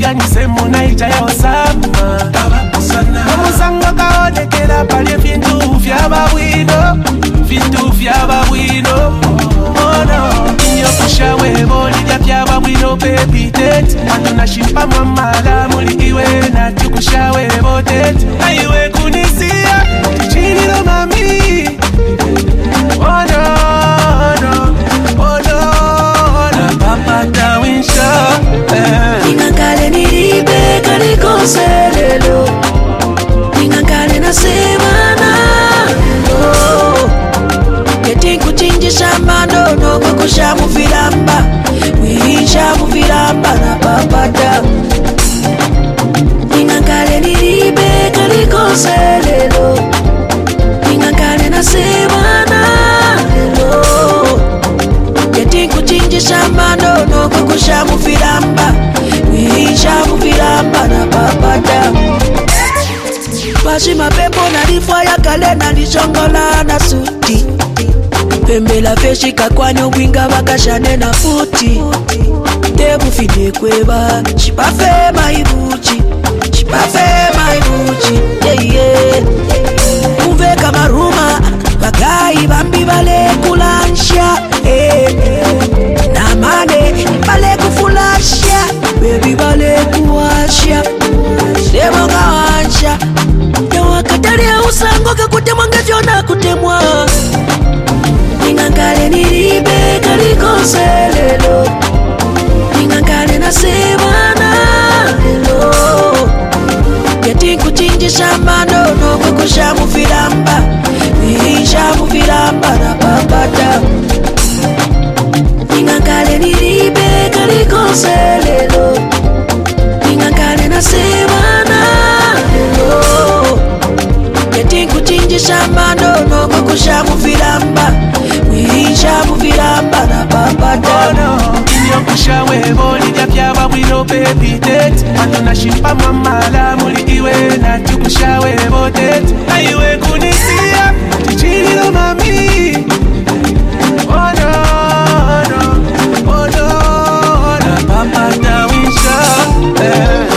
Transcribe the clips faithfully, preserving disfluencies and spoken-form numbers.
Tuliganise munaita ya osama Omusango kaonekera pali vintu vyaba bwino Vintu vyaba bwino Oh no Inyo kushawe boli ya vyaba bwino baby date Matuna shimpa mamala muli iwe na tukushawe botet Aiwe kunisia Chililo mami Oh no no Oh no no Papa tawinsha Ningangale niribe kaliko selelo Ningangale na semana oh. Keti kuchinjisha mandono kukusha mufilamba Wirisha mufilamba na papata Ningangale niribe kaliko selelo Ningangale na semana oh. Keti kuchinjisha mandono kukusha mufilamba Wirisha mufilamba na papata Pashi mapepo na lifwa ya kale na lishongola na suti Pembe la feshi kakwanyo winga wakashane na futi Tebu fide kweba Shipafe maibuchi Shipafe maibuchi Yeah yeah Uve kama ruma Bagai bambi bale kulansha Eh eh Na mane bale kufulasha Baby bale kuwasha Demo kawansha Yawa kataria usango kakutemwa ngajona kutemwa Ningangale niribe kaliko selelo Ningangale na semana lelo Keti kuchinjisha mandono kukusha mufilamba Wirisha mufilamba na papata Ningangale niribe kaliko selelo Ningangale na semana lelo Keti kuchinjisha mandono kukusha mufilamba Wirisha mufilamba na papata Oh no Inyo kushawe boli ya vyaba bwino baby date Matuna shimpa mamala muli iwe na tukushawe botet Aiwe kunisia Tichililo mami Oh no no Oh no no Papa tawinsha eh.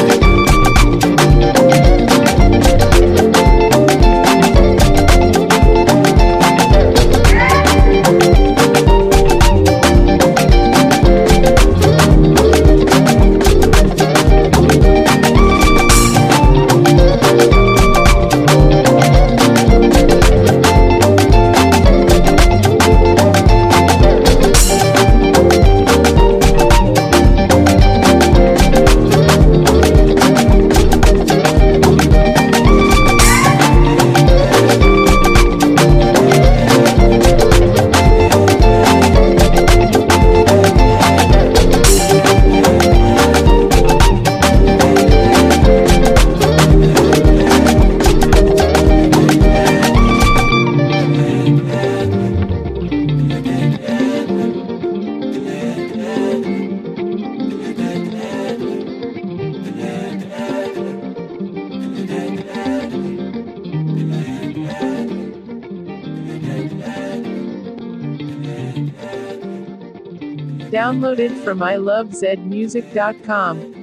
Downloaded from I love zed music dot com.